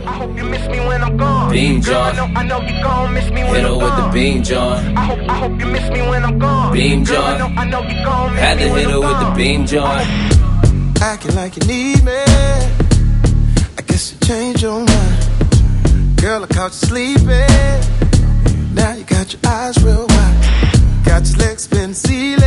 I hope you miss me when I'm gone. Beam John. John. I know you gon' miss me when Hit her I'm with gone. the beam John. I hope you miss me when I'm gone. Beam Girl, John. I know you gon' miss Had me to when hit her I'm with the gone. beam John. Acting like you need me, I guess you changed your mind. Girl, I caught you sleeping. Now you got your eyes real wide. Got your legs spinning, ceiling.